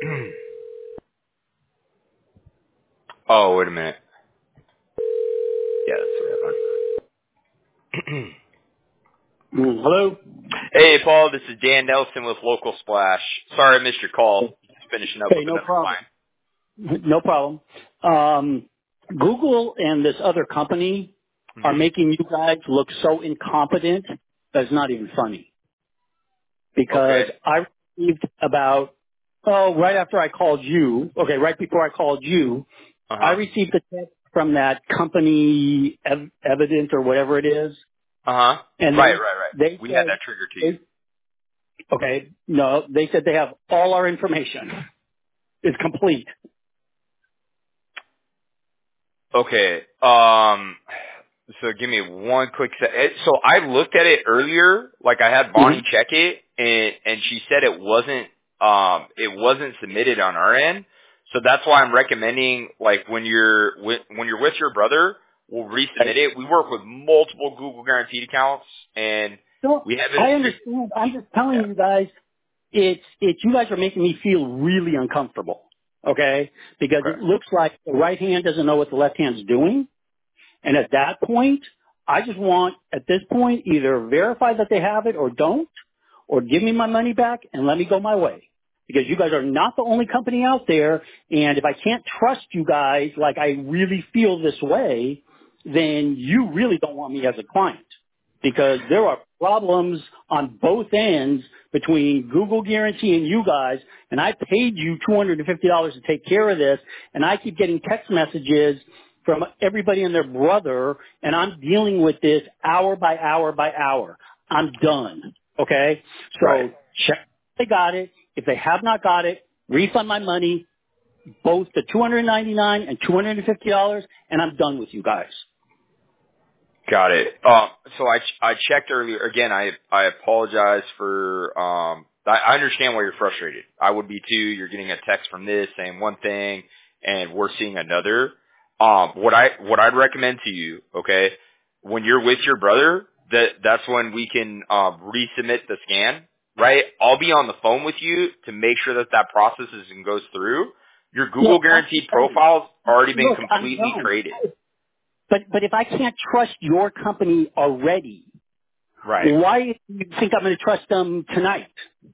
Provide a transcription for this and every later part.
Oh, wait a minute. Yeah, that's the right one. Hello? Hey, Paul, this is Dan Nelson with Local Splash. Sorry I missed your call. Just finishing up Hey, with no another problem. client. No problem. Google and this other company are Hmm. making you guys look so incompetent that it's not even funny. Okay. Because I received right after I called you, right before I called you, I Uh-huh. received a text from that company, Evident or whatever it is, Uh-huh. and Right. they We had said, that trigger to you. they said they have all our information. It's complete. Okay. So give me one quick So I looked at it earlier, like I had hmm Bonnie check it, and she said it wasn't submitted on our end. So that's why I'm recommending, like, when you're with your brother, we'll resubmit it. We work with multiple Google guaranteed accounts, and No, we have it. I understand. I'm just telling you guys, it's you guys are making me feel really uncomfortable. Okay? Because Okay. it looks like the right hand doesn't know what the left hand's doing. And at that point, I just want, at this point, either verify that they have it or don't, or give me my money back and let me go my way. Because you guys are not the only company out there, and if I can't trust you guys like I really feel this way, then you really don't want me as a client. Because there are problems on both ends between Google Guarantee and you guys, and I paid you $250 to take care of this, and I keep getting text messages from everybody and their brother, and I'm dealing with this hour by hour by hour. I'm done. Okay? Right. So check if they got it. If they have not got it, refund my money, both the $299 and $250, and I'm done with you guys. Got it. So I checked earlier. Again, I apologize for. I understand why you're frustrated. I would be too. You're getting a text from this saying one thing, and we're seeing another. What I'd recommend to you, okay, when you're with your brother, that's when we can resubmit the scan. Right? I'll be on the phone with you to make sure that processes and goes through. Your Google Look, guaranteed profile's already been I'm completely done. created. But if I can't trust your company already, Right. why do you think I'm going to trust them tonight?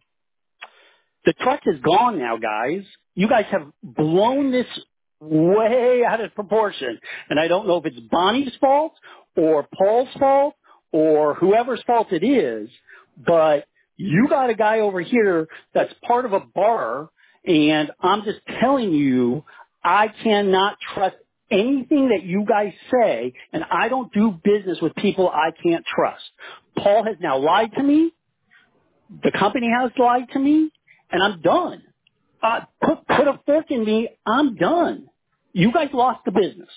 The trust is gone now, guys. You guys have blown this way out of proportion. And I don't know if it's Bonnie's fault or Paul's fault or whoever's fault it is, but you got a guy over here that's part of a bar, and I'm just telling you, I cannot trust anything that you guys say, and I don't do business with people I can't trust. Paul has now lied to me. The company has lied to me, and I'm done. Put a fork in me. I'm done. You guys lost the business.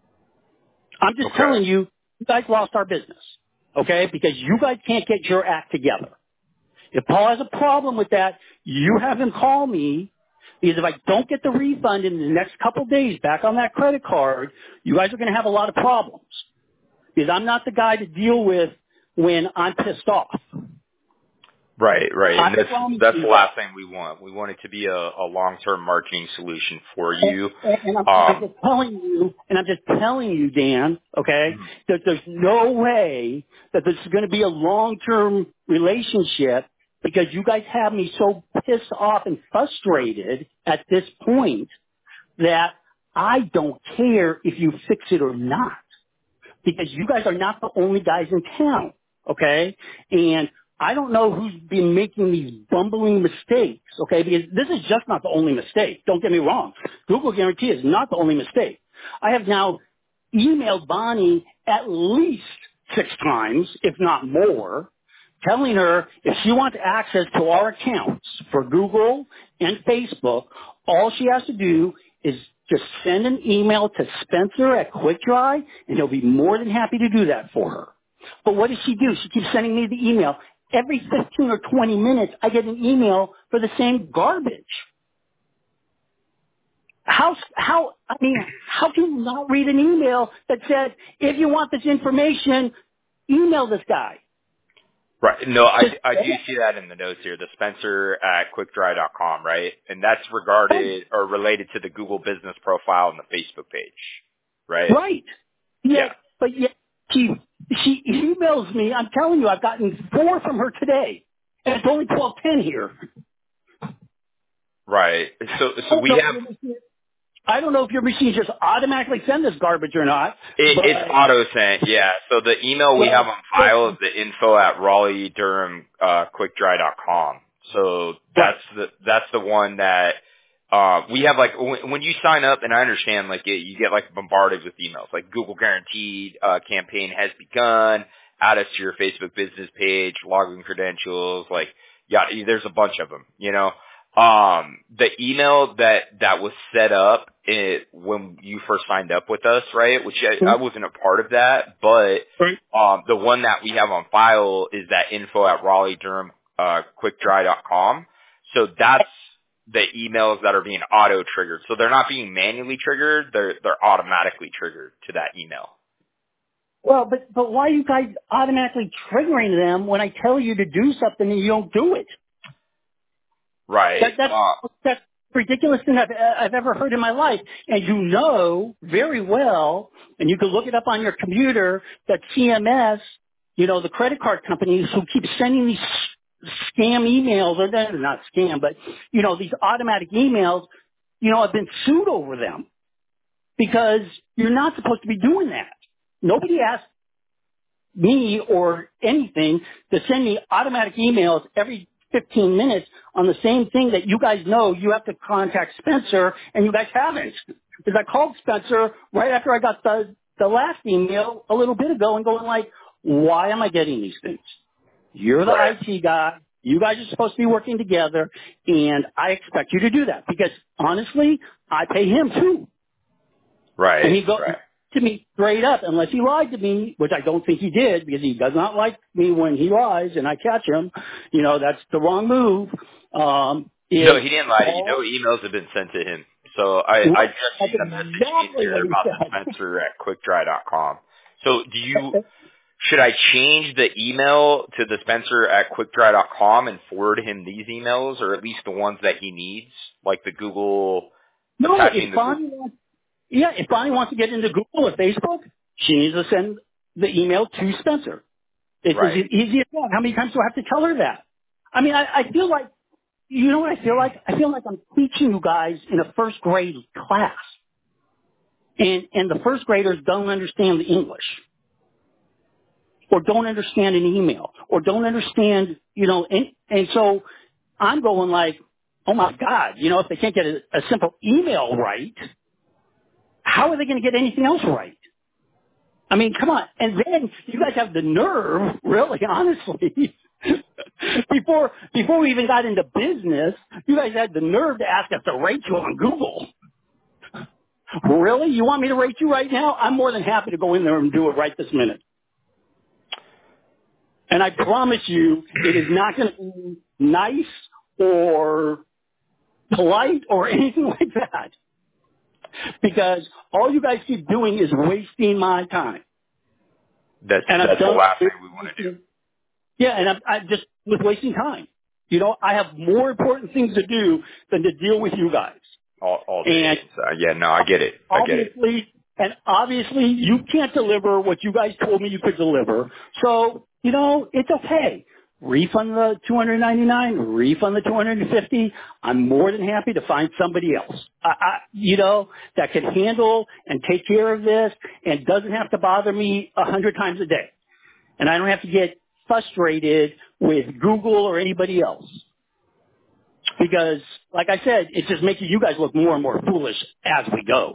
I'm just Okay. telling you, you guys lost our business. Okay? Because you guys can't get your act together. If Paul has a problem with that, you have him call me, because if I don't get the refund in the next couple days back on that credit card, you guys are going to have a lot of problems. Because I'm not the guy to deal with when I'm pissed off. Right. I And promise that's you the that. last thing we want. We want it to be a long-term marketing solution for you. And I'm just telling you, Dan, okay, Mhm. that there's no way that this is going to be a long-term relationship, because you guys have me so pissed off and frustrated at this point that I don't care if you fix it or not, because you guys are not the only guys in town, okay? And I don't know who's been making these bumbling mistakes, okay? Because this is just not the only mistake. Don't get me wrong. Google Guarantee is not the only mistake. I have now emailed Bonnie at least 6 times, if not more, telling her if she wants access to our accounts for Google and Facebook, all she has to do is just send an email to Spencer at QuickDry, and he'll be more than happy to do that for her. But what does she do? She keeps sending me the email. Every 15 or 20 minutes, I get an email for the same garbage. How can you not read an email that said, if you want this information, email this guy? Right. No, Just, I do see that in the notes here. The Spencer at quickdry.com, right? And that's regarded or related to the Google business profile and the Facebook page, right? right. Yeah. But yet she emails me. I'm telling you, I've gotten 4 from her today, and it's only 12:10 here. Right. So we have I don't know if your machine just automatically send this garbage or not, it's but auto sent, yeah. So the email we have on file is the info at Raleigh Durham quickdry.com. So that's the one that we have. Like when you sign up, and I understand like you get like bombarded with emails like Google guaranteed campaign has begun, add us to your Facebook business page, login credentials, like yeah, there's a bunch of them, you know. The email that was set up when you first signed up with us, right? Which I wasn't a part of that, but the one that we have on file is that info at Raleigh Durham quickdry.com. So that's the emails that are being auto triggered. So they're not being manually triggered; they're automatically triggered to that email. well, but why are you guys automatically triggering them when I tell you to do something and you don't do it? Right. That's the ridiculous thing I've ever heard in my life. And you know very well, and you can look it up on your computer, that CMS, you know, the credit card companies who keep sending these scam emails, or they're not scam, but, you know, these automatic emails, you know, have been sued over them because you're not supposed to be doing that. Nobody asked me or anything to send me automatic emails every 15 minutes on the same thing that you guys know you have to contact Spencer, and you guys haven't. Because I called Spencer right after I got the last email a little bit ago and going like, why am I getting these things? You're the IT guy. You guys are supposed to be working together, and I expect you to do that because honestly, I pay him too. Right. And he goes to me straight up, unless he lied to me, which I don't think he did, because he does not like me when he lies and I catch him. You know, that's the wrong move. No, he didn't lie to you. No emails have been sent to him. So I just seen the message exactly here what he about the said. Spencer at quickdry.com. So should I change the email to the Spencer at quickdry.com and forward him these emails, or at least the ones that he needs, like the Google No, attaching the Google? if Bonnie wants to get into Google or Facebook, she needs to send the email to Spencer. It's as easy as that. How many times do I have to tell her that? I mean, I feel like, you know what I feel like? I feel like I'm teaching you guys in a first grade class. And the first graders don't understand the English. Or don't understand an email. Or don't understand, you know, and so I'm going like, oh my God, you know, if they can't get a simple email right, how are they going to get anything else right? I mean, come on. And then you guys have the nerve, really, honestly, before we even got into business, you guys had the nerve to ask us to rate you on Google. Really? You want me to rate you right now? I'm more than happy to go in there and do it right this minute. And I promise you, it is not going to be nice or polite or anything like that. Because all you guys keep doing is wasting my time. That's the last thing we want to do. Yeah, and I'm just with wasting time. You know, I have more important things to do than to deal with you guys. All day. Yeah, no, I get it. And obviously, you can't deliver what you guys told me you could deliver. So, you know, it's okay. Refund the $299, refund the $250. I'm more than happy to find somebody else, you know, that can handle and take care of this and doesn't have to bother me 100 times a day. And I don't have to get frustrated with Google or anybody else. Because, like I said, it's just making you guys look more and more foolish as we go.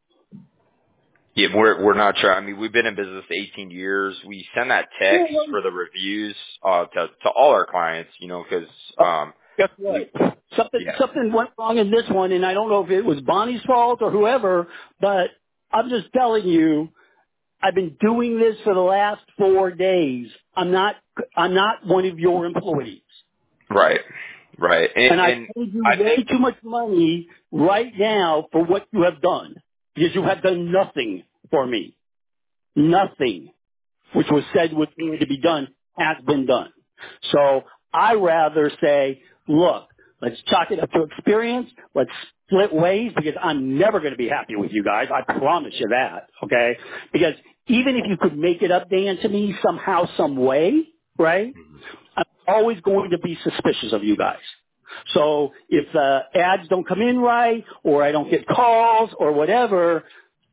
Yeah, we're not trying. I mean, we've been in business 18 years. We send that text for the reviews to all our clients, you know, because guess what? Something went wrong in this one, and I don't know if it was Bonnie's fault or whoever, but I'm just telling you, I've been doing this for the last 4 days. I'm not one of your employees. Right. And I paid you way too much money right now for what you have done. Because you have done nothing for me. Nothing. Which was said was going to be done has been done. So I rather say, look, let's chalk it up to experience. Let's split ways because I'm never going to be happy with you guys. I promise you that. Okay. Because even if you could make it up, Dan, to me somehow, some way, right? I'm always going to be suspicious of you guys. So if the ads don't come in right or I don't get calls or whatever,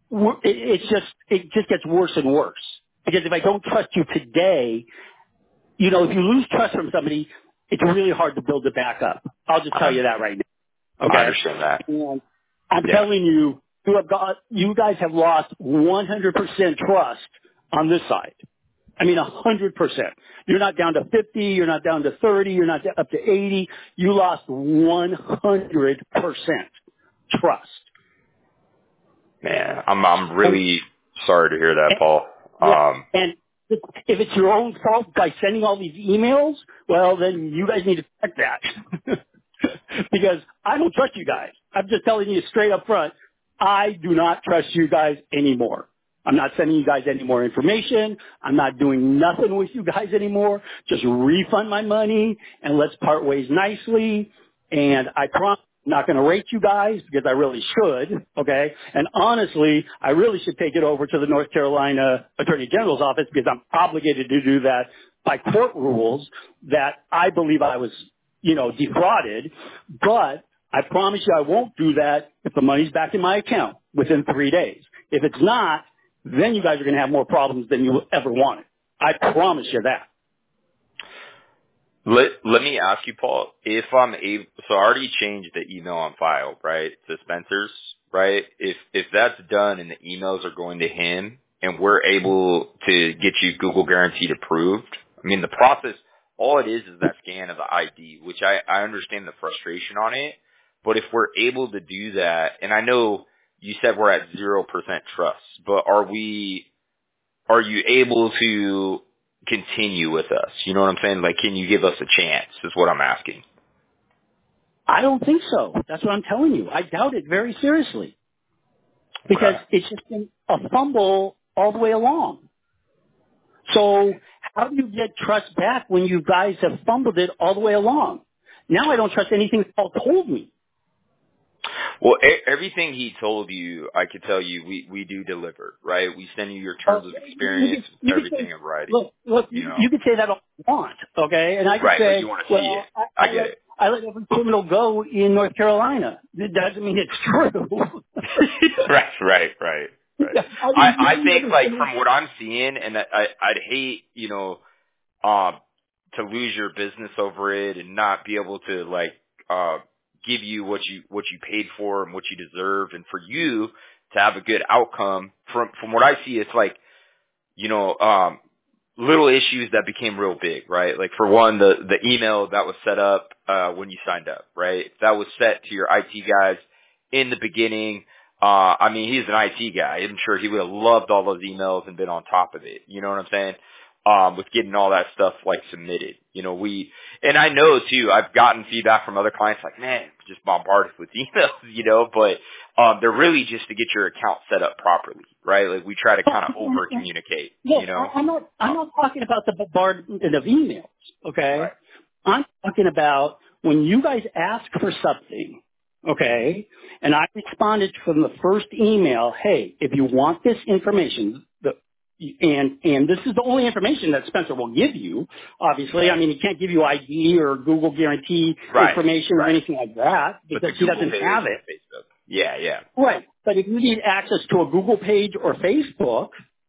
it just gets worse and worse. Because if I don't trust you today, you know, if you lose trust from somebody, it's really hard to build it back up. I'll just tell you that right now. Okay? I understand that. And I'm telling you, you guys have lost 100% trust on this side. I mean, 100%. You're not down to 50. You're not down to 30. You're not up to 80. You lost 100% trust. Man, I'm really sorry to hear that, Paul. And if it's your own fault by sending all these emails, well, then you guys need to check that. Because I don't trust you guys. I'm just telling you straight up front, I do not trust you guys anymore. I'm not sending you guys any more information. I'm not doing nothing with you guys anymore. Just refund my money and let's part ways nicely. And I promise I'm not going to rate you guys because I really should, okay? And honestly, I really should take it over to the North Carolina Attorney General's office because I'm obligated to do that by court rules that I believe I was, you know, defrauded. But I promise you I won't do that if the money's back in my account within 3 days. If it's not, then you guys are going to have more problems than you ever wanted. I promise you that. Let me ask you, Paul, if I'm able, so I already changed the email on file, right, to Spencer's, right? If that's done and the emails are going to him and we're able to get you Google Guaranteed approved, I mean, the process, all it is that scan of the ID, which I understand the frustration on it, but if we're able to do that, and I know you said we're at 0% trust, but are you able to continue with us? You know what I'm saying? Like, can you give us a chance is what I'm asking. I don't think so. That's what I'm telling you. I doubt it very seriously. Because it's just been a fumble all the way along. So how do you get trust back when you guys have fumbled it all the way along? Now I don't trust anything Paul told me. Well, everything he told you, I could tell you, we do deliver, right? We send you your terms of experience, everything in writing. Look, you could say that all you want, okay? And I could say, but you want to see it. I get it. I let every criminal go in North Carolina. It doesn't mean it's true. Right. I think, like, from what I'm seeing, and I'd hate, you know, to lose your business over it and not be able to, like, give you what you paid for and what you deserve, and for you to have a good outcome. From what I see, it's like, you know, little issues that became real big, right? Like, for one, the email that was set up when you signed up, right? That was set to your IT guys in the beginning. I mean, he's an IT guy. I'm sure he would have loved all those emails and been on top of it. You know what I'm saying? With getting all that stuff, like, submitted. You know, and I know too, I've gotten feedback from other clients like, man, just bombarded with emails, you know, but they're really just to get your account set up properly, right? Like, we try to kind of over communicate, you know? I'm not talking about the bombardment of emails, okay? Right. I'm talking about when you guys ask for something, okay, and I responded from the first email, hey, if you want this information, and this is the only information that Spencer will give you, obviously. I mean, he can't give you ID or Google Guarantee information or anything like that because he doesn't have it. Facebook. Yeah. Right. But if you need access to a Google page or Facebook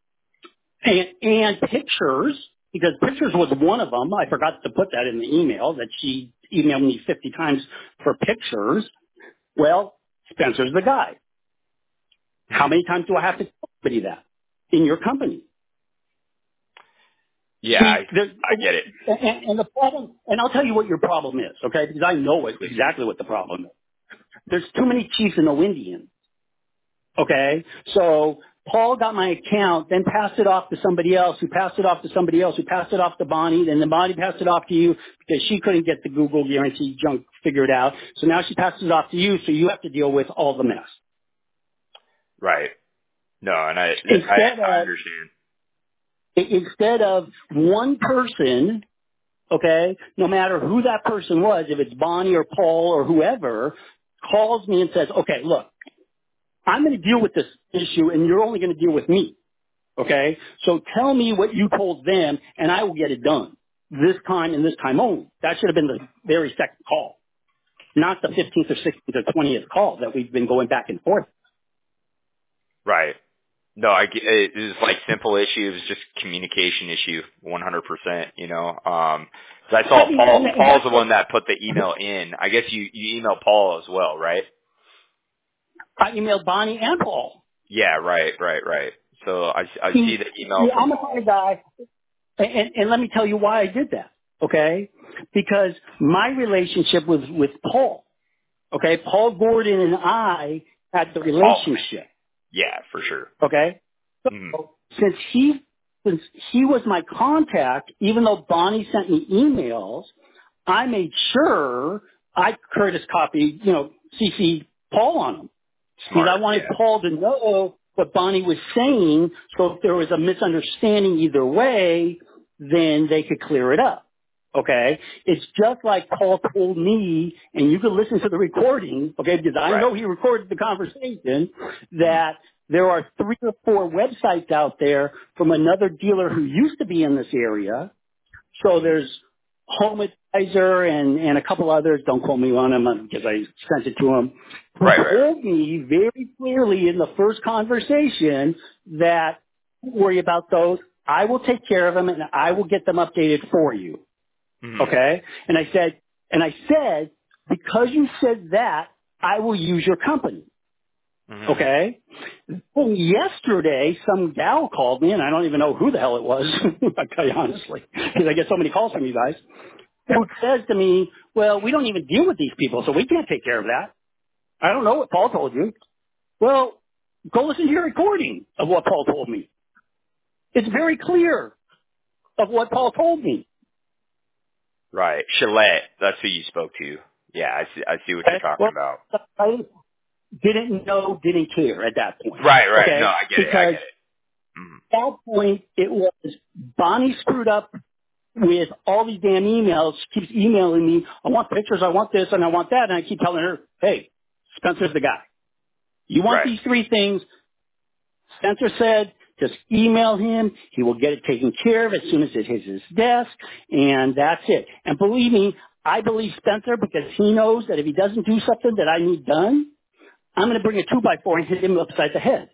and pictures, because pictures was one of them, I forgot to put that in the email that she emailed me 50 times for pictures. Well, Spencer's the guy. How many times do I have to tell somebody that in your company? Yeah, I get it. And the problem, and I'll tell you what your problem is, okay? Because I know exactly what the problem is. There's too many chiefs and no Indians, okay? So Paul got my account, then passed it off to somebody else, who passed it off to somebody else, who passed it off to Bonnie, then Bonnie passed it off to you because she couldn't get the Google Guarantee junk figured out. So now she passes it off to you, so you have to deal with all the mess. Right. No, and I understand. Instead of one person, okay, no matter who that person was, if it's Bonnie or Paul or whoever, calls me and says, okay, look, I'm going to deal with this issue and you're only going to deal with me. Okay? So tell me what you told them and I will get it done. This time and this time only. That should have been the very second call, not the 15th or 16th or 20th call that we've been going back and forth. Right. No, it was like simple issue. It was just communication issue, 100%, you know. 'Cause I saw Paul's the one that put the email in. I guess you emailed Paul as well, right? I emailed Bonnie and Paul. Yeah, right. So I see the email from I'm the kind of guy, and let me tell you why I did that, okay? Because my relationship was with Paul, okay? Paul Gordon and I had the relationship. Yeah, for sure. Okay? So since he was my contact, even though Bonnie sent me emails, I made sure I Curtis copied, CC Paul on them. Because I wanted Paul to know what Bonnie was saying, so if there was a misunderstanding either way, then they could clear it up. Okay? It's just like Paul told me, and you can listen to the recording, okay, because I know he recorded the conversation, that there are 3 or 4 websites out there from another dealer who used to be in this area. So there's Home Advisor and a couple others, don't quote me on them because I sent it to him, who told me very clearly in the first conversation that don't worry about those. I will take care of them and I will get them updated for you. Okay? And I said, because you said that, I will use your company. Okay? Well, yesterday, some gal called me, and I don't even know who the hell it was, I tell you honestly, because I get so many calls from you guys, who says to me, well, we don't even deal with these people, so we can't take care of that. I don't know what Paul told you. Well, go listen to your recording of what Paul told me. It's very clear of what Paul told me. Right. Gillette, that's who you spoke to. Yeah, I see what you're talking about. I didn't know, didn't care at that point. Right. Okay? No, I get it. At that point, it was Bonnie screwed up with all these damn emails. She keeps emailing me, I want pictures, I want this, and I want that. And I keep telling her, hey, Spencer's the guy. You want these 3 things? Spencer said, just email him. He will get it taken care of as soon as it hits his desk. And that's it. And believe me, I believe Spencer because he knows that if he doesn't do something that I need done, I'm going to bring a 2x4 and hit him upside the head.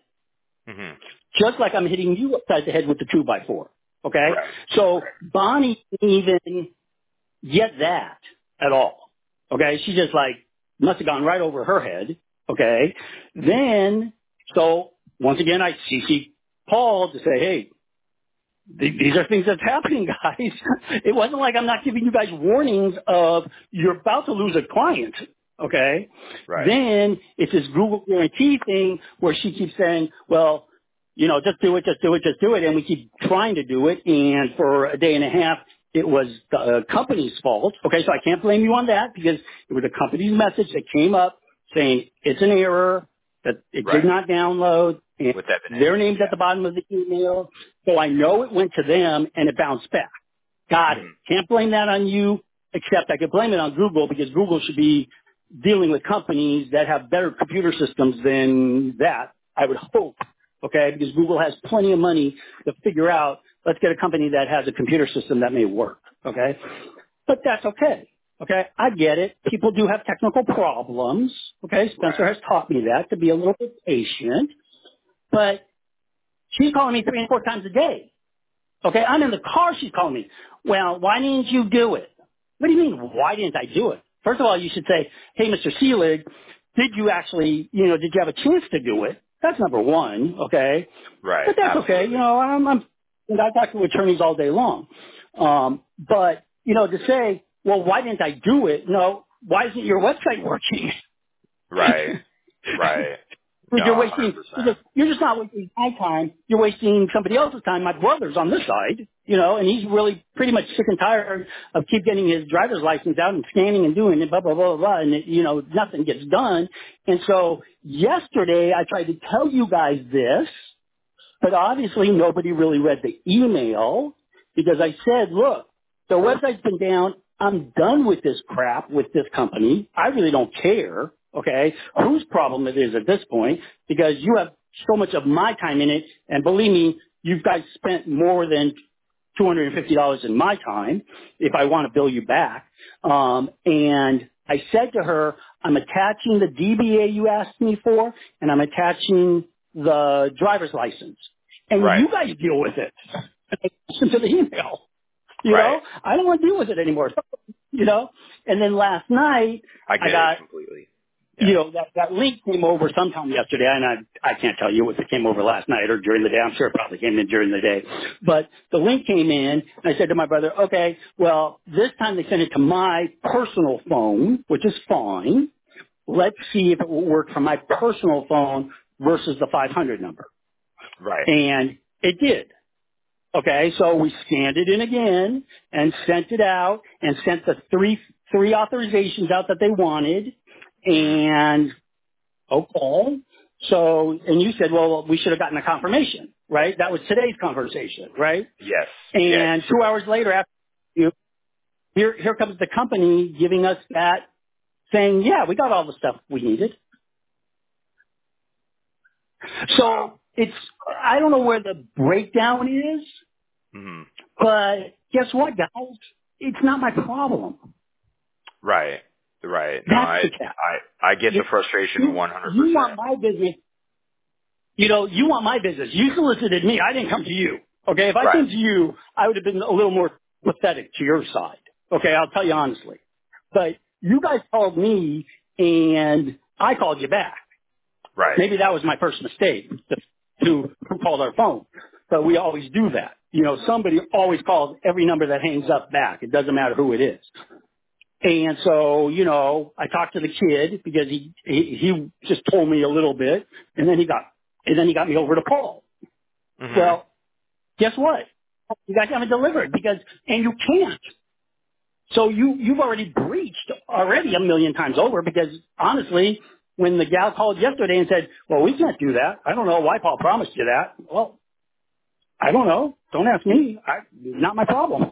Just like I'm hitting you upside the head with the 2x4. Okay? So Bonnie didn't even get that at all. Okay? She just must have gone right over her head. Okay? Then, so once again, I CC Paul to say, hey, these are things that's happening, guys. It wasn't like I'm not giving you guys warnings of you're about to lose a client. Okay? Then it's this Google guarantee thing where she keeps saying, well, just do it. And we keep trying to do it. And for a day and a half, it was the company's fault. Okay, so I can't blame you on that because it was the company's message that came up saying it's an error, that it did not download, and their name's at the bottom of the email. So I know it went to them and it bounced back. Got it. Can't blame that on you, except I could blame it on Google because Google should be dealing with companies that have better computer systems than that, I would hope. Okay, because Google has plenty of money to figure out, let's get a company that has a computer system that may work. Okay, but that's okay. Okay, I get it. People do have technical problems. Okay, Spencer has taught me that, to be a little bit patient. But she's calling me 3 and 4 times a day. Okay, I'm in the car, she's calling me. Well, why didn't you do it? What do you mean, why didn't I do it? First of all, you should say, hey, Mr. Seelig, did you actually, did you have a chance to do it? That's number one, okay? But that's okay. I talk to attorneys all day long. But, to say, well, why didn't I do it? No, why isn't your website working? Right. No, You're wasting, you're just not wasting my time. You're wasting somebody else's time. My brother's on this side, and he's really pretty much sick and tired of keep getting his driver's license out and scanning and doing it, blah, blah, blah, blah, and, nothing gets done. And so yesterday I tried to tell you guys this, but obviously nobody really read the email because I said, look, The website's been down. I'm done with this crap with this company. I really don't care, okay, whose problem it is at this point, because you have so much of my time in it, and believe me, you guys spent more than $250 in my time if I want to bill you back. And I said to her, I'm attaching the DBA you asked me for, and I'm attaching the driver's license. And Right. you guys deal with it. Listen to the email. You Right. know, I don't want to deal with it anymore. You know, and then last night I get got, it completely. Yeah. you know, that link came over sometime yesterday, and I can't tell you if it came over last night or during the day. I'm sure it probably came in during the day. But the link came in, and I said to my brother, okay, well, this time they sent it to my personal phone, which is fine. Let's see if it will work from my personal phone versus the 500 number. Right. And it did. Okay, so we scanned it in again and sent it out and sent the three authorizations out that they wanted. And okay, so and you said, well, we should have gotten a confirmation, right? That was today's conversation, right? Yes. And Yes. 2 hours later, after you, here comes the company giving us that, saying, yeah, we got all the stuff we needed. Wow. So it's I don't know where the breakdown is. Mhm. But guess what, guys? It's not my problem. Right. Right. No, That's the catch. I get the frustration You 100%. want my business. You know, you want my business. You solicited me. I didn't come to you. Okay, if I Right. came to you, I would have been a little more pathetic to your side. Okay, I'll tell you honestly. But you guys called me, and I called you back. Right. Maybe that was my first mistake, who called our phone. But we always do that. You know, somebody always calls every number that hangs up back. It doesn't matter who it is. And so, you know, I talked to the kid because he just told me a little bit, and then he got me over to Paul. Mhm. Well, guess what? You guys haven't delivered and you can't. So you've already breached already a million times over because honestly, when the gal called yesterday and said, well, we can't do that. I don't know why Paul promised you that. Well, I don't know. Don't ask me. Not my problem.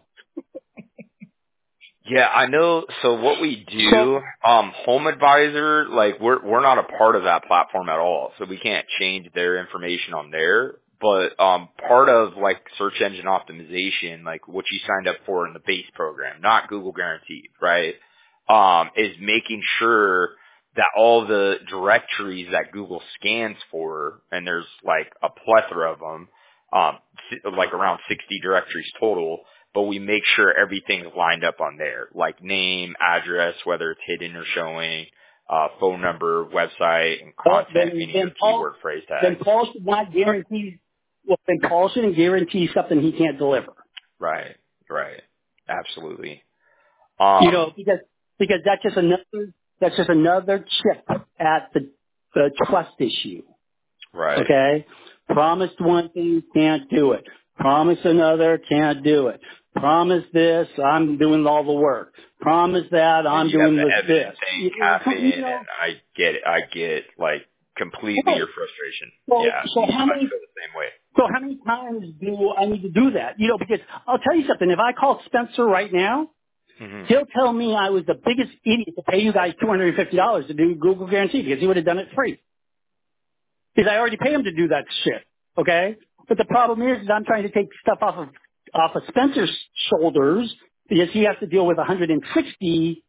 Yeah, I know. So what we So, do, Home Advisor, like we're not a part of that platform at all, so we can't change their information on there. But part of like search engine optimization, like what you signed up for in the base program, not Google Guaranteed, right? Is making sure that all the directories that Google scans for, and there's like a plethora of them, like around 60 directories total, but we make sure everything's lined up on there, like name, address, whether it's hidden or showing, phone number, website, and content, meaning your keyword phrase then tags. Paul should not guarantee. Well, then Paul shouldn't guarantee something he can't deliver. Right, right, absolutely. You know, because that's just another chip at the trust issue. Right. Okay, promised one thing, can't do it. Promise another, can't do it. Promise this, I'm doing all the work. Promise that, And I'm you have doing the this. evidence saying caffeine, You know, and I get like completely right. your frustration. Yeah, So how I many feel the same way. So how many times do I need to do that? You know, because I'll tell you something. If I call Spencer right now, Hmm. he'll tell me I was the biggest idiot to pay you guys $250 to do Google Guarantee because he would have done it free. Because I already pay him to do that shit. Okay? But the problem is I'm trying to take stuff off of Spencer's shoulders because he has to deal with 160,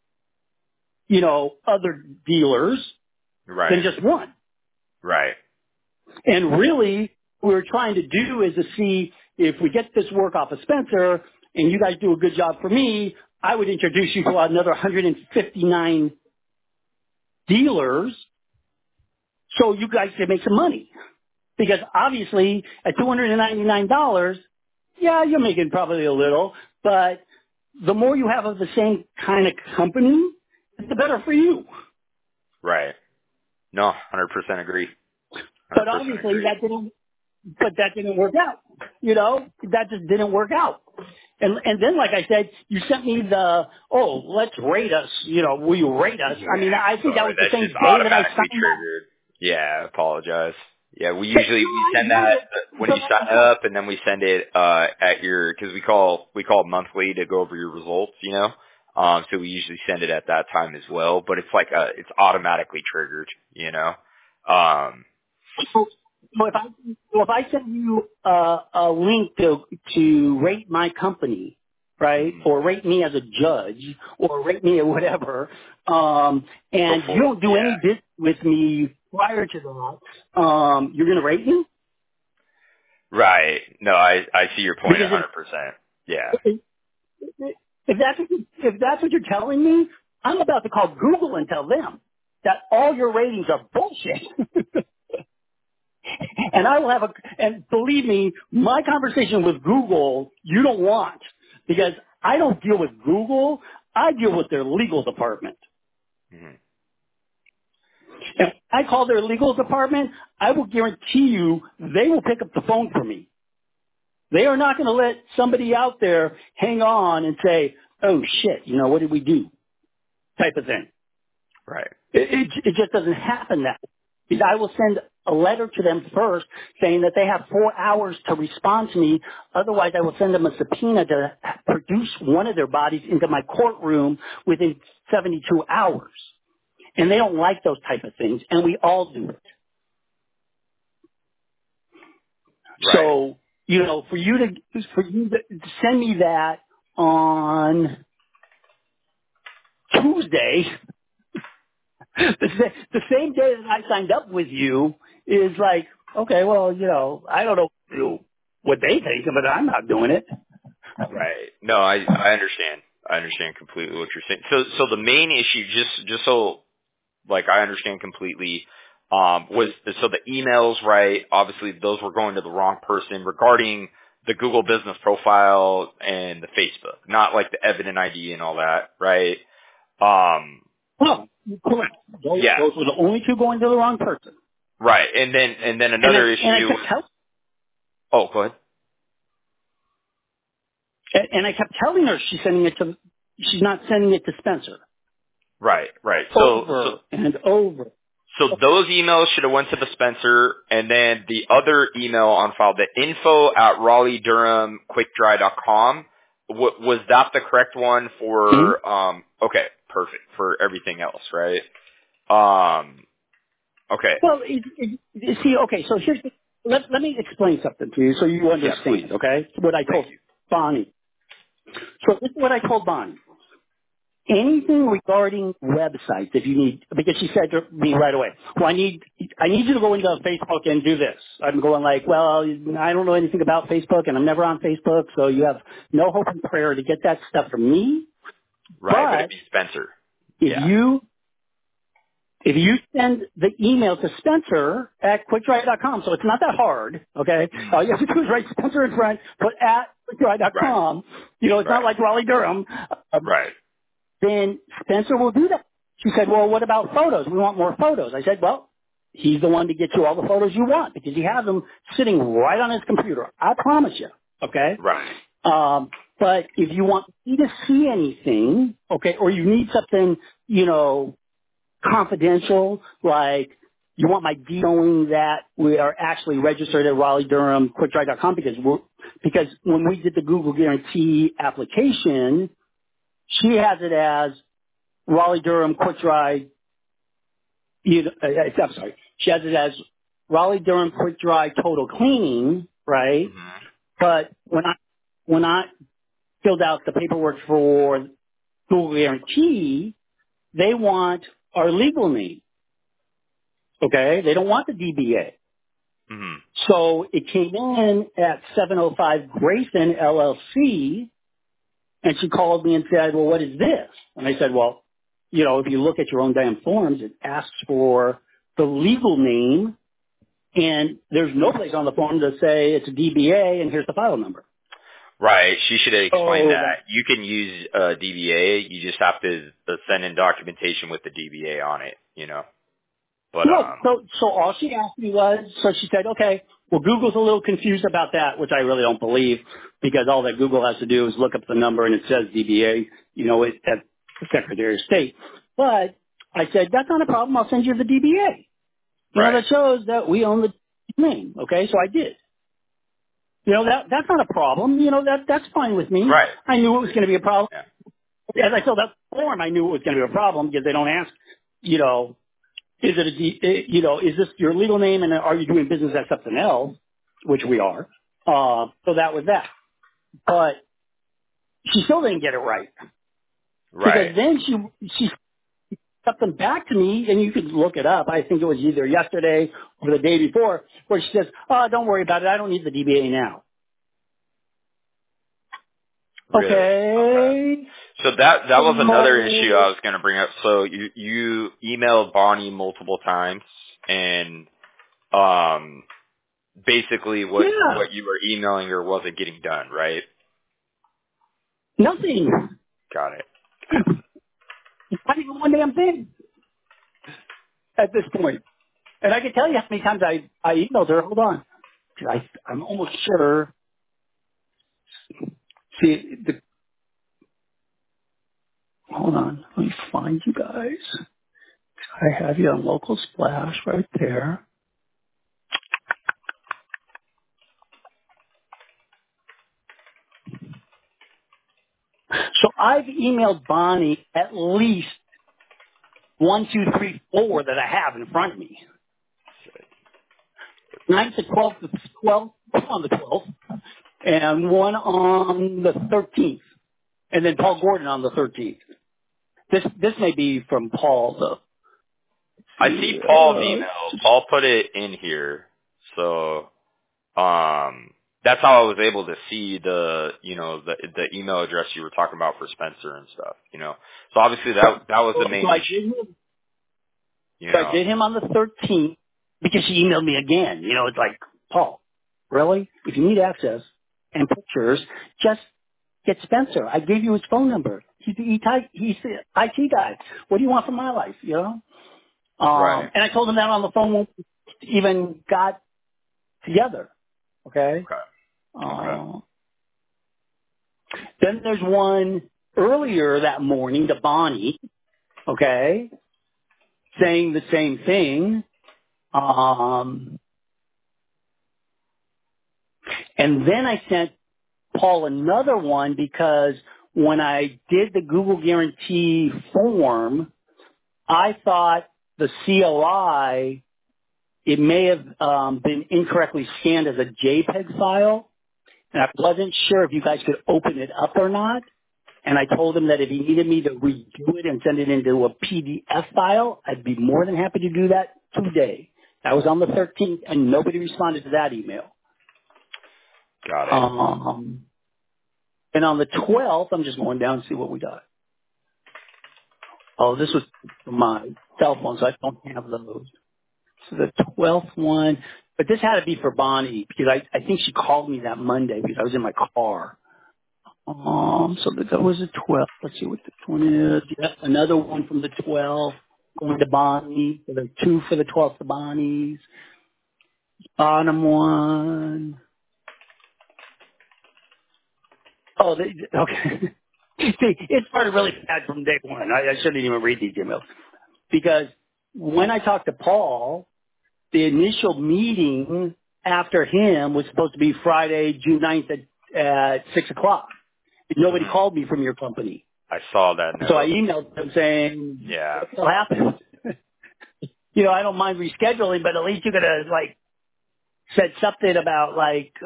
you know, other dealers than Right, just one. right, And really, what we're trying to do is to see if we get this work off of Spencer and you guys do a good job for me, I would introduce you to another 159 dealers so you guys can make some money. Because obviously at $299, yeah, you're making probably a little, but the more you have of the same kind of company, the better for you. right. No, 100% agree. But 100% obviously agree. that didn't work out. You know, that just didn't work out. And then, like I said, you sent me let's rate us. You know, will you rate us? Yeah, I mean, I think that sorry, was the that's same just day that I automatically signed up. triggered. Yeah, I apologize. Yeah, we But usually no, we I send get that it. when So you that's sign how, up, and then we send it at your because we call monthly to go over your results, you know. So we usually send it at that time as well, but it's like it's automatically triggered, you know. so, so if I send you a link to rate my company, right, Mhm. or rate me as a judge, or rate me or whatever, and you Before, don't do yeah, any business with me prior to that, you're going to rate me? right. No, I see your point Because 100%. Yeah, if, if that's what you're telling me, I'm about to call Google and tell them that all your ratings are bullshit. And I will have and believe me, my conversation with Google, you don't want, because I don't deal with Google, I deal with their legal department. hmm And if I call their legal department, I will guarantee you they will pick up the phone for me. They are not going to let somebody out there hang on and say, oh shit, what did we do? Type of thing. right, It just doesn't happen that way. Because I will send a letter to them first saying that they have 4 hours to respond to me. Otherwise, I will send them a subpoena to produce one of their bodies into my courtroom within 72 hours. And they don't like those type of things, and we all do it. right, So, for you to send me that on Tuesday, the same day that I signed up with you is like, okay, well, I don't know what they think, but I'm not doing it. right. No, I understand. I understand completely what you're saying. So the main issue, just so like I understand completely, was so the emails, right? Obviously, those were going to the wrong person regarding the Google Business Profile and the Facebook, not like the Evident ID and all that, right? Um, Oh, correct. yeah, Those were the only two going to the wrong person. right. And then And another I issue kept was, telling, oh, go ahead. and I kept telling her she's not sending it to Spencer. Right, right. So Over and over. So those emails should have went to the Spencer, and then the other email on file, the info at RaleighDurhamQuickDry.com, was that the correct one Hmm? for, okay, perfect, for everything else, right? Um, okay. Well, see, okay, so let me explain something to you so you Yeah, please. understand, okay? What I Thank told you. Bonnie. So this is what I told Bonnie. Anything regarding websites, if you need, because she said to me right away, well, I need you to go into Facebook and do this. I'm going like, well, I don't know anything about Facebook and I'm never on Facebook, so you have no hope and prayer to get that stuff from me. Right, but it'd But be Spencer. if Yeah. you send the email to Spencer at quickdry.com, so it's not that hard, okay? Mhm. All you have to do is write Spencer in front, put at Right, quickdry.com. It's not right, like Raleigh Durham. right, Then Spencer will do that. She said, well, what about photos? We want more photos. I said, well, he's the one to get you all the photos you want because he has them sitting right on his computer. I promise you. Okay? right, But if you want me to see anything, okay, or you need something, confidential, like you want my deed knowing that we are actually registered at Raleigh Durham QuickDry.com because when we did the Google Guarantee application, she has it as Raleigh Durham Quick Dry. I'm sorry. She has it as Raleigh Durham Quick Dry Total Cleaning, right? hmm But when I filled out the paperwork for Google Guarantee, they want our legal name. Okay, they don't want the DBA. hmm So it came in at 705 Grayson LLC, and she called me and said, well, what is this? And I said, well, if you look at your own damn forms, it asks for the legal name, and there's no place on the form to say it's a DBA and here's the file number. Right. She should have explained Oh, that. You can use DBA. You just have to send in documentation with the DBA on it, But no. So all she asked me was, so she said, okay, well, Google's a little confused about that, which I really don't believe, because all that Google has to do is look up the number and it says DBA, at the Secretary of State. But I said, that's not a problem. I'll send you the DBA. right, That shows that we own the name. Okay, so I did. That's not a problem. That's fine with me. Right. I knew it was going to be a problem. Yeah. As I filled out the form, I knew it was going to be a problem because they don't ask, is is this your legal name and are you doing business as something else, which we are. So that was that. But she still didn't get it right. Right. Because then she something back to me, and you could look it up. I think it was either yesterday or the day before, where she says, "Oh, don't worry about it. I don't need the DBA now." Really? Okay. Okay. So that was another issue I So, was going to bring up. So you emailed Bonnie multiple times, and basically yeah, what you were emailing her wasn't getting done, right? nothing. Got it. Not even one damn thing at this point. And I can tell you how many times I emailed her. Hold on. I'm almost sure. See, hold on. Let me find you guys. I have you on Local Splash right there. So I've emailed Bonnie at least 1, 2, 3, 4 that I have in front of me. 9th to 12th, to 12th on the 12th, and one on the 13th, and then Paul Gotcha. Gordon on the 13th. This may be from Paul though. I see Paul's email. Paul put it in here, so that's how I was able to see the the email address you were talking about for Spencer and stuff. So obviously that was the main issue. So I did him on the 13th because she emailed me again. It's like, Paul, really? If you need access and pictures, just get Spencer. I gave you his phone number. He's the IT guy. What do you want from my life, Right. And I told him that on the phone when we even got together. Okay? Okay. Okay. Then there's one earlier that morning to Bonnie, okay, saying the same thing. And then I sent Paul another one because when I did the Google Guarantee form, I thought the COI, it may have been incorrectly scanned as a JPEG file, and I wasn't sure if you guys could open it up or not. And I told him that if he needed me to redo it and send it into a PDF file, I'd be more than happy to do that today. That was on the 13th, and nobody responded to that email. Got it. And on the 12th, I'm just going down to see what we got. Oh, this was from my cell phone, so I don't have those. So the 12th one, but this had to be for Bonnie because I think she called me that Monday because I was in my car. So that was the 12th. Let's see what this one is. Yeah, another one from the 12th going to Bonnie. So there's 2 for the 12th to Bonnie's. Bottom one. Oh, okay. See, it started really bad from day one. I shouldn't even read these emails because when I talked to Paul, the initial meeting after him was supposed to be Friday, June 9th at 6 o'clock. Nobody called me from your company. I saw that So I note. emailed them saying, Yeah. what the hell happened? I don't mind rescheduling, but at least you could have, said something about,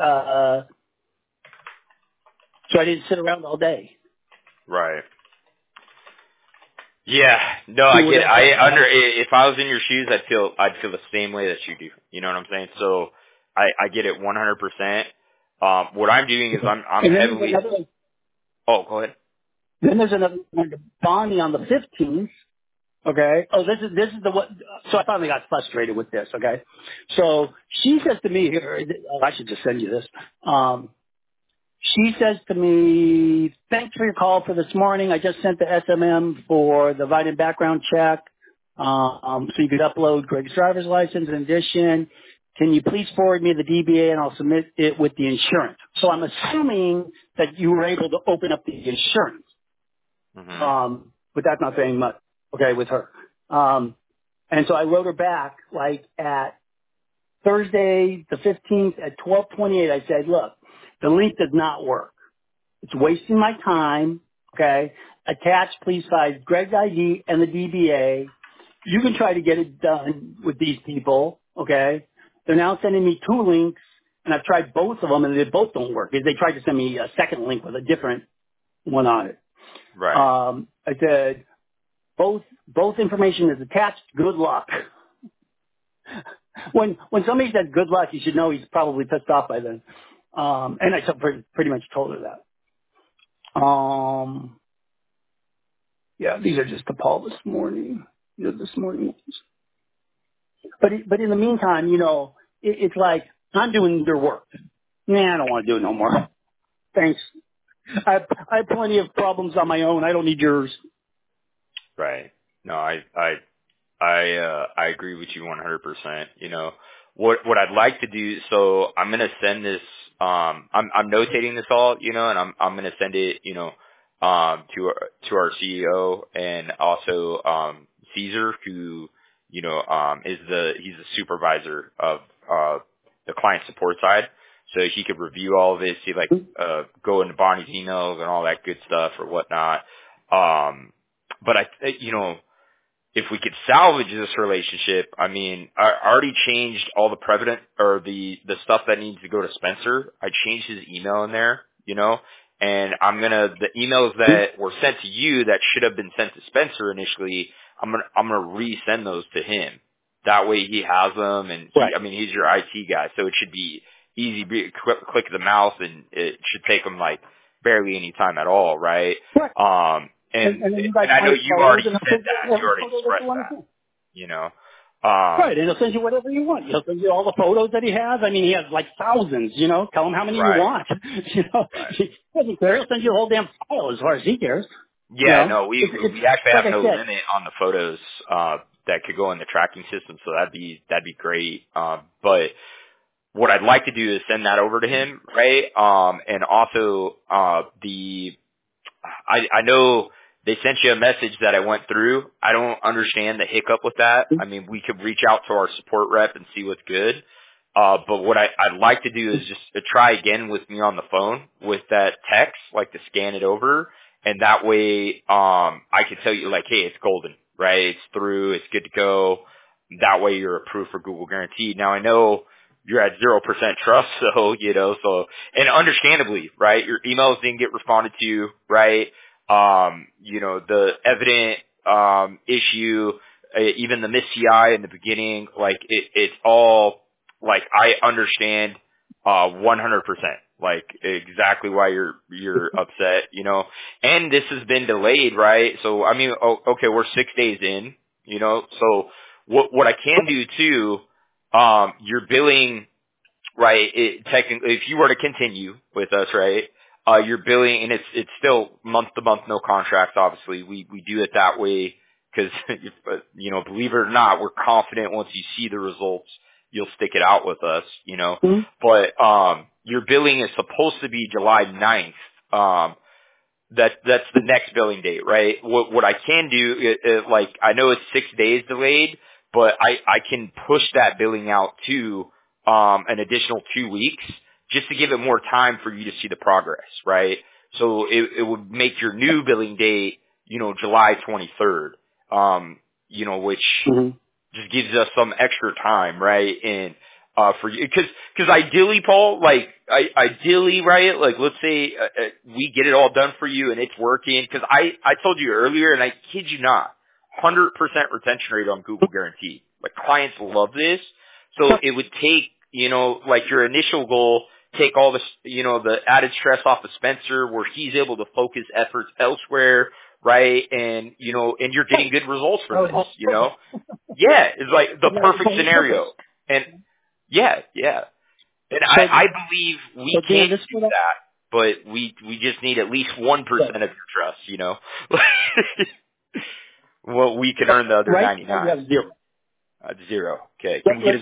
so I didn't sit around all day. Right. Yeah. No, I get it. If I was in your shoes, I'd feel the same way that you do. You know what I'm saying? So I get it 100%. What I'm doing is I'm And then heavily. Oh, go ahead. then there's another one to Bonnie on the 15th. Okay. Oh, this is the one. So I finally got frustrated with this. Okay. So she says to me here, I should just send you this. She says to me, thanks for your call for this morning. I just sent the SMM for the Vitamin background check. So you could upload Greg's driver's license. In addition, can you please forward me the DBA and I'll submit it with the insurance? So I'm assuming that you were able to open up the insurance. But that's not saying much, okay, with her. And so I wrote her back, at Thursday the 15th at 12:28, I said, look, the link does not work. It's wasting my time. Okay. Attach, please, size Greg's ID and the DBA. You can try to get it done with these people. Okay. They're now sending me 2 links, and I've tried both of them, and they both don't work. They tried to send me a second link with a different one on it. Right. I said, both information is attached. Good luck. When somebody says good luck, you should know he's probably pissed off by then. And I pretty much told her that. Yeah, these are just to Paul this morning. These are this morning ones. But in the meantime, it's like I'm doing their work. Nah, I don't want to do it no more. Thanks. I have plenty of problems on my own. I don't need yours. Right. No, I agree with you 100%. What I'd like to do, so I'm going to send this, I'm notating this all, and I'm going to send it, to our CEO and also, Caesar, who, he's the supervisor of, the client support side. So he could review all of this, see go into Bonnie's emails and all that good stuff or whatnot. But if we could salvage this relationship, I already changed all the prevalent or the stuff that needs to go to Spencer. I changed his email in there, and the emails that were sent to you that should have been sent to Spencer initially, I'm gonna resend those to him. That way he has them, and Right. he's your IT guy, so it should be easy, click of the mouse, and it should take him barely any time at all, right? Right. And then you guys I know find you photos already and said that. You already expressed want to that. see. Right, and he'll send you whatever you want. He'll send you all the photos that he has. He has thousands, Tell him how many you Right. want. Right. He doesn't care. He'll send you a whole damn file as far as he cares. Yeah, no, we actually like have I no said, limit on the photos that could go in the tracking system, so that'd be great. But what I'd like to do is send that over to him, right? And also I know they sent you a message that I went through. I don't understand the hiccup with that. We could reach out to our support rep and see what's good. But what I'd like to do is just to try again with me on the phone with that text, to scan it over. And that way, I can tell you hey, it's golden, right? It's through, it's good to go. That way you're approved for Google Guaranteed. Now I know you're at 0% trust, and understandably, right? Your emails didn't get responded to, right? The evident, issue, even the miss CI in the beginning, it's all, I understand, 100%, exactly why you're upset, and this has been delayed, right? So, okay, we're 6 days in, so what I can do too, your billing, right, technically, if you were to continue with us, right, your billing, and it's still month to month, no contracts, obviously. We do it that way because, believe it or not, we're confident once you see the results, you'll stick it out with us, Mm-hmm. But, your billing is supposed to be July 9th. That's the next billing date, right? What I can do, I know it's 6 days delayed, but I can push that billing out to, an additional 2 weeks just to give it more time for you to see the progress, right? So it would make your new billing date, July 23rd, which Mm-hmm. just gives us some extra time, right? And, for you, cause ideally, Paul, ideally, right? Let's say, we get it all done for you and it's working. Cause I told you earlier, and I kid you not, 100% retention rate on Google Guarantee. Clients love this. So it would take, your initial goal, take all the, the added stress off of Spencer where he's able to focus efforts elsewhere, right? And, and you're getting good results from this, Yeah, it's the perfect scenario. And yeah. And I believe we can do that, but we just need at least 1% of your trust, Well, we can earn the other 99. You have zero. Zero. Okay. Can we get a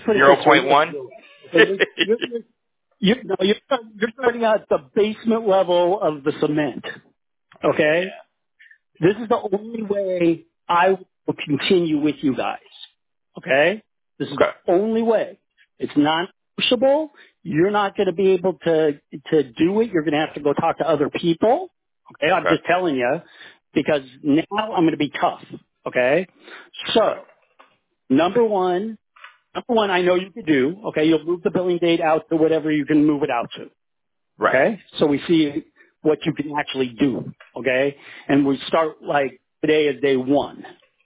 0.1? You're starting out at the basement level of the cement. Okay? Yeah. This is the only way I will continue with you guys. Okay? This is the only way. It's non-negotiable. You're not going to be able to do it. You're going to have to go talk to other people. Okay, I'm Okay. just telling you, because now I'm going to be tough. Okay, Okay. so number one, I know you could do. Okay, you'll move the billing date out to whatever you can move it out to. Right. Okay, so we see what you can actually do. Okay, and we start like today is day one.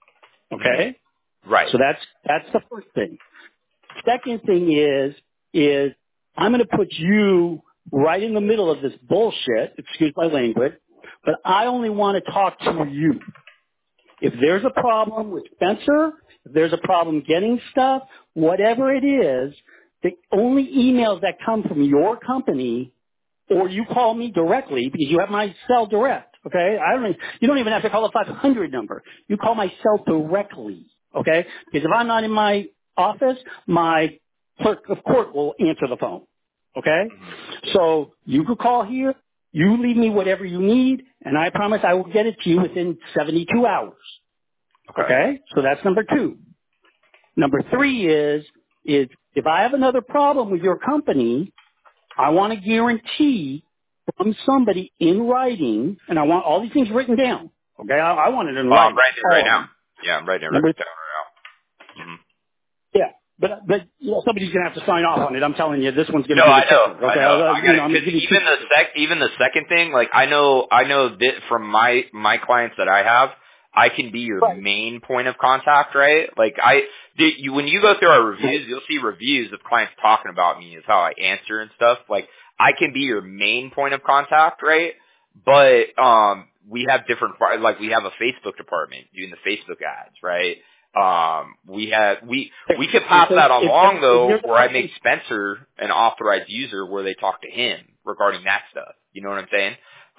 Okay, Right. so that's the first thing. Second thing is I'm going to put you right in the middle of this bullshit, excuse my language, but I only want to talk to you. If there's a problem with Spencer, if there's a problem getting stuff, whatever it is, the only emails that come from your company, or you call me directly because you have my cell direct, okay? You don't even have to call a 500 number. You call my cell directly, okay? Because if I'm not in my office, my clerk of court will answer the phone, okay? So you could call here, you leave me whatever you need, and I promise I will get it to you within 72 hours, Okay. okay? So that's number two. Number three is if I have another problem with your company, I want to guarantee from somebody in writing, and I want all these things written down. Okay, I want it in Oh, I'm writing. writing it All right of now. them. Yeah, I'm writing it Number, down right now. yeah, but somebody's gonna have to sign off on it. I'm telling you, this one's gonna No, be the I know, kicker. I Okay, know. I got it. I'm gonna Cause give you two. even the second thing, like I know that from my clients that I have, I can be your Right. main point of contact, right? Like when you go through our reviews, you'll see reviews of clients talking about me is how I answer and stuff. Like I can be your main point of contact, right? But we have different, like we have a Facebook department doing the Facebook ads, right? We could pass that along though, where I make Spencer an authorized user where they talk to him regarding that stuff. You know what I'm saying?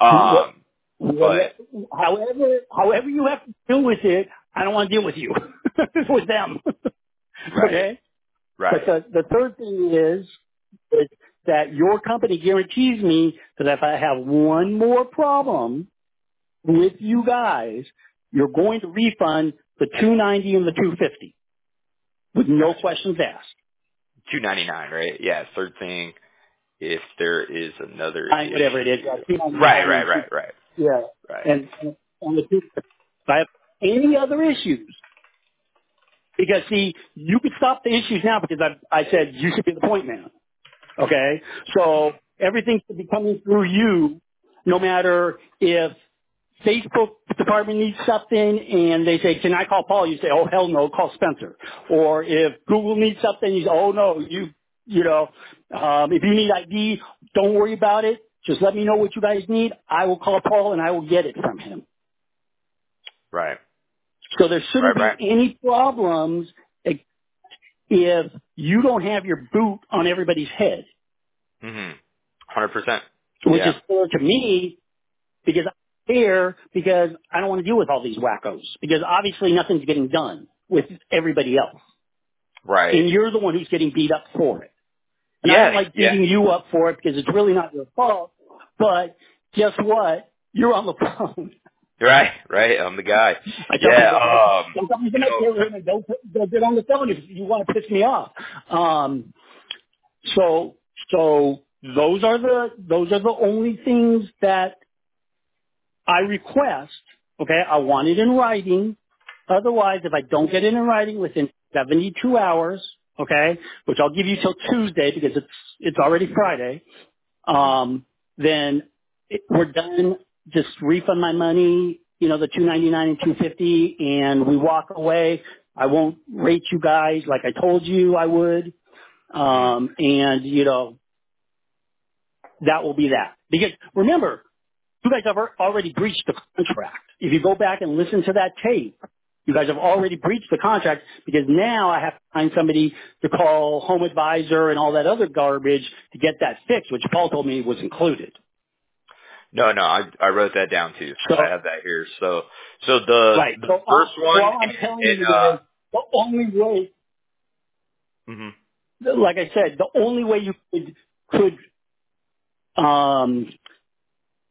But However you have to deal with it, I don't want to deal with you. With them. right, Okay? right. But the third thing is that your company guarantees me that if I have one more problem with you guys, you're going to refund the $290 and the $250 with no Gotcha. questions asked. $299, right? Yeah. Third thing, if there is another Whatever it is, issue. $299 Right. and yeah, Right. and on the $250. If I have any other issues, because see, you could stop the issues now because I said you should be the point man. Okay? So everything should be coming through you, no matter if Facebook department needs something and they say, can I call Paul? You say, oh, hell no, call Spencer. Or if Google needs something, you say, oh, no, if you need ID, don't worry about it. Just let me know what you guys need. I will call Paul and I will get it from him. Right. So there shouldn't be Right. any problems if you don't have your boot on everybody's head, 100%. which is Yeah. fair to me because I'm here because I don't want to deal with all these wackos because obviously nothing's getting done with everybody else. Right. And you're the one who's getting beat up for it. And I don't Yeah. like Yeah. beating you up for it because it's really not your fault. But guess what? You're on the phone. Right. I'm the guy. I tell Yeah. people, don't come to my room and don't get on the phone if you want to piss me off. So those are the only things that I request. Okay, I want it in writing. Otherwise, if I don't get it in writing within 72 hours, okay, which I'll give you till Tuesday because it's already Friday, then we're done. Just refund my money, the $299 and $250, and we walk away. I won't rate you guys like I told you I would, and that will be that. Because remember, you guys have already breached the contract. If you go back and listen to that tape, you guys have already breached the contract because now I have to find somebody to call Home Advisor and all that other garbage to get that fixed, which Paul told me was included. No, I wrote that down too. So, I have that here. So the right. the So first one, all I'm telling you is the only way, like I said, the only way you could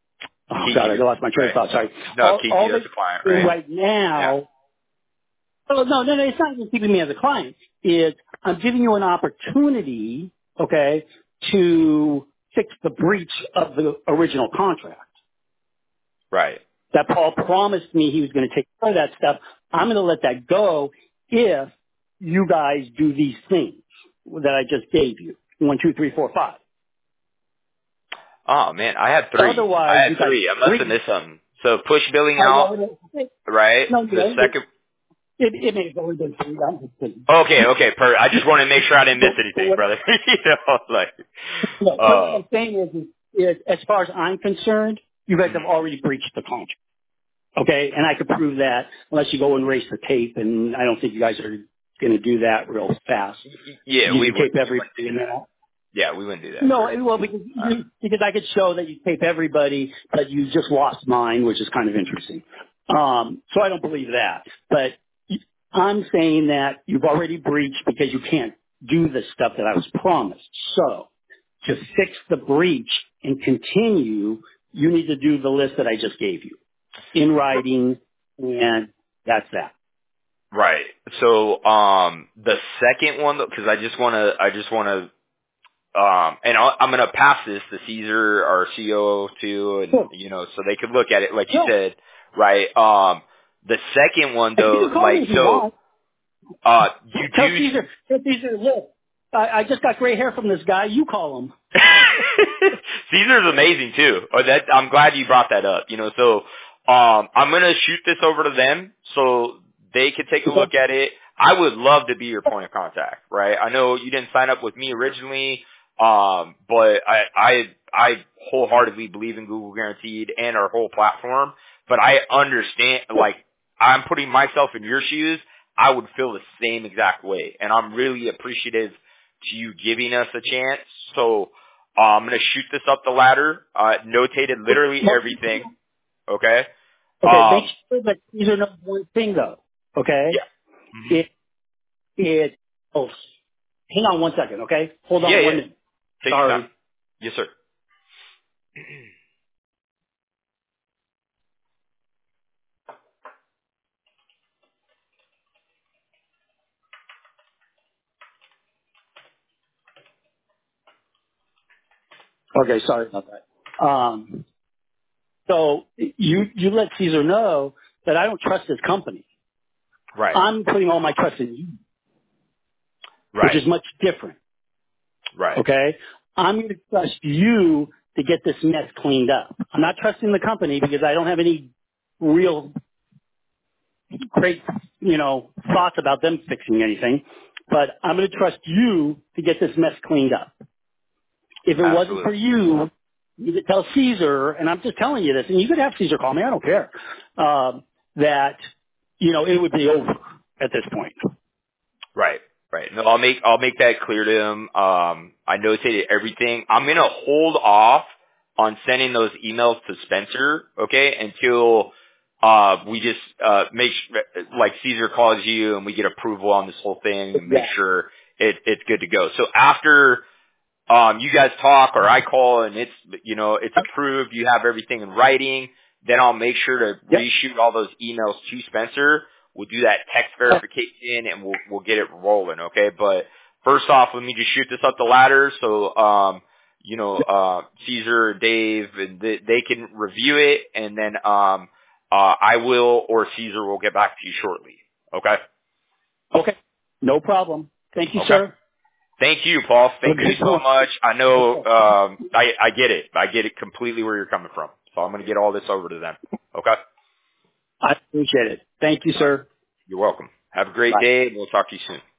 oh keep God, I you lost my train of right. thought. Sorry. No, keep All you they as a client, do right? right now, Oh, no, it's not even keeping me as a client. It's I'm giving you an opportunity, okay, to fix the breach of the original contract. Right. That Paul promised me he was going to take care of that stuff. I'm going to let that go if you guys do these things that I just gave you. 1, 2, 3, 4, 5. Oh man, I had 3. I Otherwise, had you guys 3. I must have missed something. So push billing out, well, right? no, The second. it may have only been 3. I'm just kidding. Okay. I just want to make sure I didn't miss But anything, what, brother. You know, like. no, but what I'm saying is, as far as I'm concerned, you guys have Mhm. already breached the contract. Okay, and I could prove that unless you go and erase the tape, and I don't think you guys are going to do that real fast. Yeah, You we can tape wouldn't everybody do and then that. Yeah, we wouldn't do that no, for well, because I could show that you tape everybody, but you just lost mine, which is kind of interesting. So I don't believe that. But I'm saying that you've already breached because you can't do the stuff that I was promised. So to fix the breach and continue, you need to do the list that I just gave you in writing, and that's that. Right. So the second one, because I just want to and I'm going to pass this to Caesar, our COO, too, and, Sure. you know, so they could look at it, like you No, said, right? The second one, you though, can call like, me if you so, want. you Tell do, Caesar, look, I just got gray hair from this guy. You call him. Caesar's amazing, too. I'm glad you brought that up, you know, so, I'm going to shoot this over to them so they could take a Okay? look at it. I would love to be your point of contact, right? I know you didn't sign up with me originally, but I wholeheartedly believe in Google Guaranteed and our whole platform, but I understand, like, I'm putting myself in your shoes. I would feel the same exact way, and I'm really appreciative to you giving us a chance. So, I'm going to shoot this up the ladder, notated literally everything. Okay. Okay, make sure that Caesar knows one thing though. Okay? Yeah. Hmm. Oh, hang on one second, okay? Hold Yeah, on yeah. 1 minute. Take your time. Sorry. Yes, sir. Okay, sorry about that. So you let Caesar know that I don't trust his company. Right. I'm putting all my trust in you, which Right. is much different. Right. Okay? I'm going to trust you to get this mess cleaned up. I'm not trusting the company because I don't have any real great, thoughts about them fixing anything. But I'm going to trust you to get this mess cleaned up. If it wasn't for Absolutely. you, you could tell Caesar, and I'm just telling you this, and you could have Caesar call me, I don't care, that, it would be over at this point. Right. Right. No, I'll make that clear to him. I notated everything. I'm gonna hold off on sending those emails to Spencer, okay, until we just make like Caesar calls you and we get approval on this whole thing and make Exactly. sure it's good to go. So after you guys talk or I call and it's approved, you have everything in writing, then I'll make sure to Yep. reshoot all those emails to Spencer. We'll do that text verification and we'll get it rolling, okay? But first off, let me just shoot this up the ladder so Caesar, Dave, and they can review it, and then I will or Caesar will get back to you shortly. Okay? Okay. No problem. Thank you, Okay. sir. Thank you, Paul. Have a Thank you good so one. much. I know I get it. I get it completely where you're coming from. So I'm going to get all this over to them. Okay? I appreciate it. Thank you, All right. sir. You're welcome. Have a great Bye. day, and we'll talk to you soon.